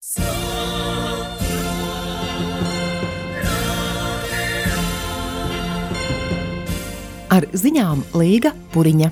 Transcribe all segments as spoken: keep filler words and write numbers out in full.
Ar ziņām Līga Puriņa.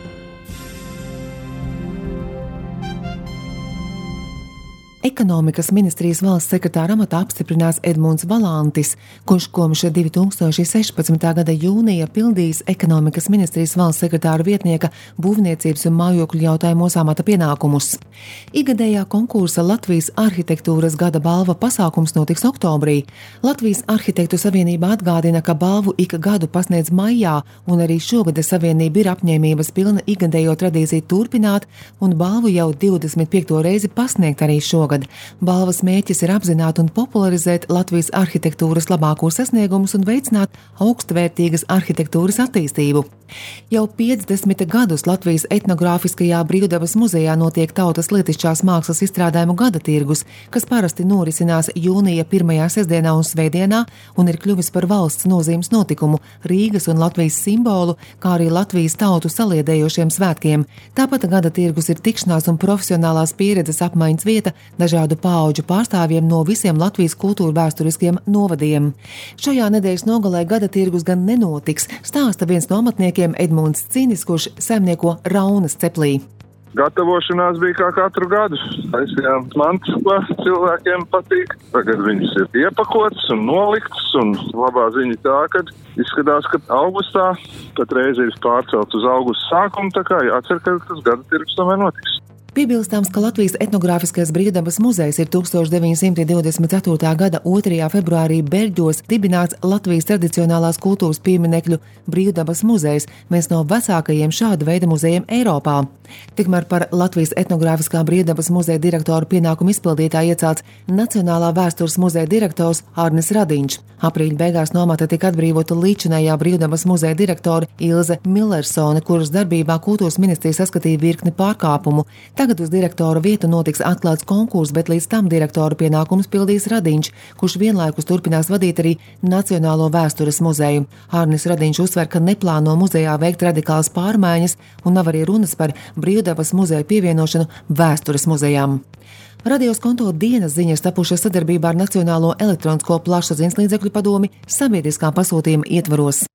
Ekonomikas ministrijas valsts sekretāra amatā apstiprinās Edmunds Valantis, kurš kopš divi tūkstoši sešpadsmitā gada jūnija pildījis ekonomikas ministrijas valsts sekretāra vietnieka būvniecības un mājokļu jautājumos amata pienākumus. Igadējā konkursa Latvijas arhitektūras gada balva pasākums notiks oktobrī. Latvijas arhitektu savienība atgādina, ka balvu ik gadu pasniedz maijā, un arī šogad savienība ir apņēmības pilna igadējo tradīciju turpināt un balvu jau divdesmit piekto reizi pasniegt arī šogad. Balvas mērķis ir apzināt un popularizēt Latvijas arhitektūras labākos sasniegumus un veicināt augstvērtīgas arhitektūras attīstību. Jau piecdesmit gadus Latvijas etnogrāfiskajā Brīvdabas muzejā notiek tautas lietišķās mākslas izstrādājumu gada tirgus, kas parasti norisinās jūnija pirmajā sestdienā un svētdienā un ir kļuvis par valsts nozīmes notikumu, Rīgas un Latvijas simbolu, kā arī Latvijas tautu saliedējošiem svētkiem. Tāpat gada tirgus ir tikšanās un profesionālās pieredzes apmaiņas vieta dažādu paudžu pārstāvjiem no visiem Latvijas kultūra vēsturiskiem novadiem. Šajā nedēļas nogalē gada tirgus gan nenotiks, stāsta viens no amatniekiem Edmunds Cinis, kurš saimnieko Raunas ceplī. Gatavošanās bija kā katru gadu. Taisījām mantas, ko cilvēkiem patīk. Tagad viņas ir iepakotas un noliktas, un labā ziņa tā, ka izskatās, ka augustā patreiz ir pārcelts uz augusta sākumu, tā kā jācer, ka tas gada tirgus tomēr notiks. Piebilstāms, ka Latvijas etnogrāfiskais Brīvdabas muzejs ir tūkstoš deviņi simti divdesmit ceturtā gada otrajā februārī Beļģos dibināts Latvijas tradicionālās kultūras pieminekļu Brīvdabas muzejs, viens no vecākajiem šāda veida muzejiem Eiropā. Tikmēr par Latvijas etnogrāfiskā Brīvdabas muzeja direktoru pienākumu izpildītāju iecelts Nacionālā vēstures muzeja direktors Arnis Radiņš. Aprīļa beigās no amata tika atbrīvota līdzinējā Brīvdabas muzeja direktore Ilze Millersone, kuras darbībā kultūras ministrija saskatīja virkni pārkāpumu. Tagad uz direktora vietu notiks atklāts konkurss, bet līdz tam direktora pienākumus pildīs Radiņš, kurš vienlaikus turpinās vadīt arī Nacionālo vēstures muzeju. Arnis Radiņš uzsver, ka neplāno muzejā veikt radikālas pārmaiņas un nav arī runas par Brīvdabas muzeja pievienošanu vēstures muzejām. Radios konto dienas ziņas tapušas sadarbībā ar Nacionālo elektronisko plašsaziņas līdzekļu padomi sabiedriskā pasūtījuma ietvaros.